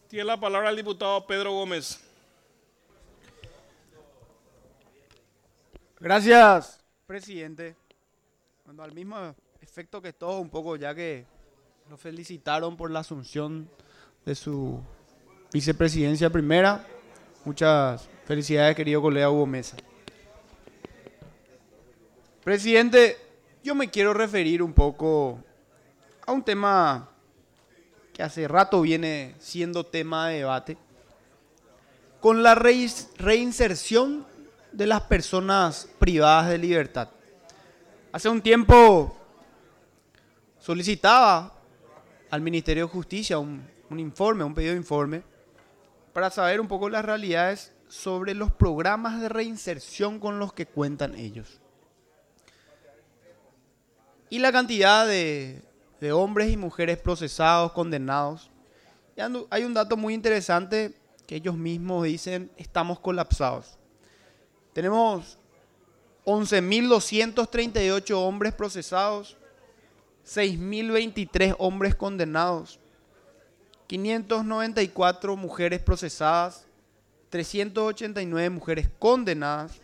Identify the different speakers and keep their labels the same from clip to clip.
Speaker 1: Tiene la palabra el diputado Pedro Gómez.
Speaker 2: Gracias, presidente. Bueno, al mismo efecto que todo, un poco ya que lo felicitaron por la asunción de su vicepresidencia primera. Muchas felicidades, querido colega Hugo Mesa. Presidente, yo me quiero referir un poco a un tema que hace rato viene siendo tema de debate, con la reinserción de las personas privadas de libertad. Hace un tiempo solicitaba al Ministerio de Justicia un pedido de informe, para saber un poco las realidades sobre los programas de reinserción con los que cuentan ellos. Y la cantidad de hombres y mujeres procesados, condenados. Y hay un dato muy interesante que ellos mismos dicen: estamos colapsados. Tenemos 11.238 hombres procesados, 6.023 hombres condenados, 594 mujeres procesadas, 389 mujeres condenadas,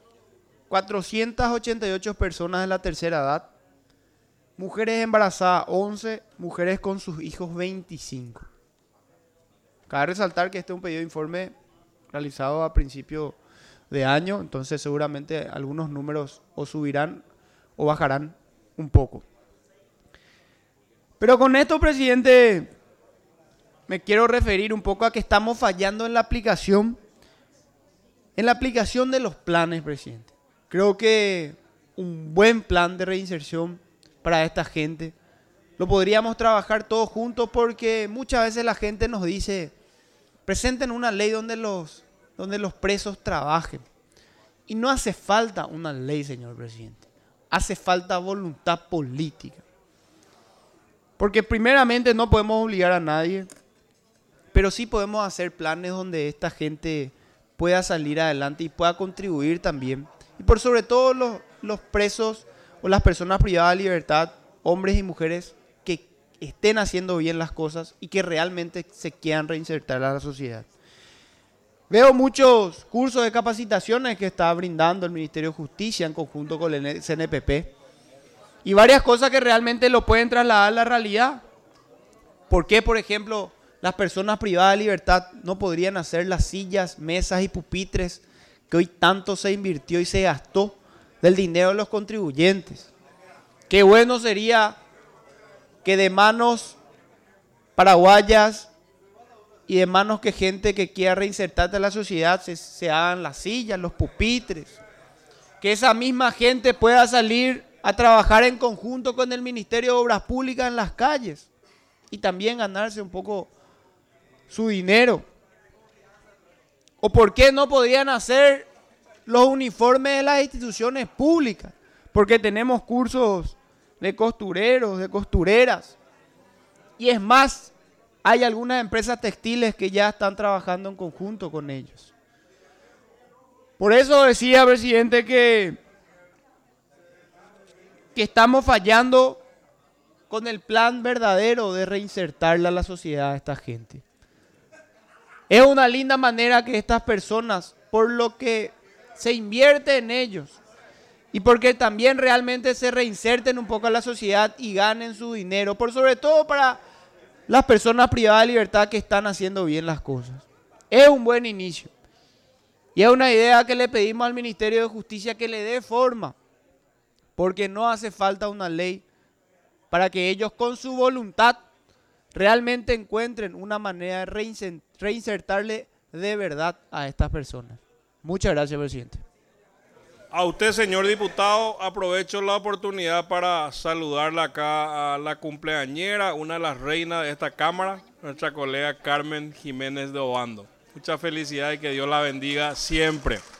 Speaker 2: 488 personas de la tercera edad, mujeres embarazadas 11, mujeres con sus hijos 25. Cabe resaltar que este es un pedido de informe realizado a principio de año, entonces seguramente algunos números o subirán o bajarán un poco. Pero con esto, presidente, me quiero referir un poco a que estamos fallando en la aplicación de los planes, presidente. Creo que un buen plan de reinserción para esta gente lo podríamos trabajar todos juntos, porque muchas veces la gente nos dice: presenten una ley donde los presos trabajen. Y no hace falta una ley, señor presidente. Hace falta voluntad política. Porque primeramente no podemos obligar a nadie, pero sí podemos hacer planes donde esta gente pueda salir adelante y pueda contribuir también. Y por sobre todo los presos o las personas privadas de libertad, hombres y mujeres que estén haciendo bien las cosas y que realmente se quieran reinsertar a la sociedad. Veo muchos cursos de capacitaciones que está brindando el Ministerio de Justicia en conjunto con el CNPP. Y varias cosas que realmente lo pueden trasladar a la realidad. ¿Por qué, por ejemplo, las personas privadas de libertad no podrían hacer las sillas, mesas y pupitres que hoy tanto se invirtió y se gastó del dinero de los contribuyentes? Qué bueno sería que de manos paraguayas y de manos que gente que quiera reinsertarse a la sociedad se hagan las sillas, los pupitres. Que esa misma gente pueda salir a trabajar en conjunto con el Ministerio de Obras Públicas en las calles y también ganarse un poco su dinero. ¿O por qué no podrían hacer los uniformes de las instituciones públicas? Porque tenemos cursos de costureros, de costureras. Y es más, hay algunas empresas textiles que ya están trabajando en conjunto con ellos. Por eso decía, presidente, que estamos fallando con el plan verdadero de reinsertarla a la sociedad a esta gente. Es una linda manera que estas personas, por lo que se invierte en ellos y porque también realmente se reinserten un poco a la sociedad y ganen su dinero, por sobre todo para las personas privadas de libertad que están haciendo bien las cosas. Es un buen inicio. Y es una idea que le pedimos al Ministerio de Justicia que le dé forma, porque no hace falta una ley para que ellos con su voluntad realmente encuentren una manera de reinsertarle de verdad a estas personas. Muchas gracias, presidente.
Speaker 1: A usted, señor diputado, aprovecho la oportunidad para saludarla acá a la cumpleañera, una de las reinas de esta Cámara, nuestra colega Carmen Jiménez de Obando. Muchas felicidades y que Dios la bendiga siempre.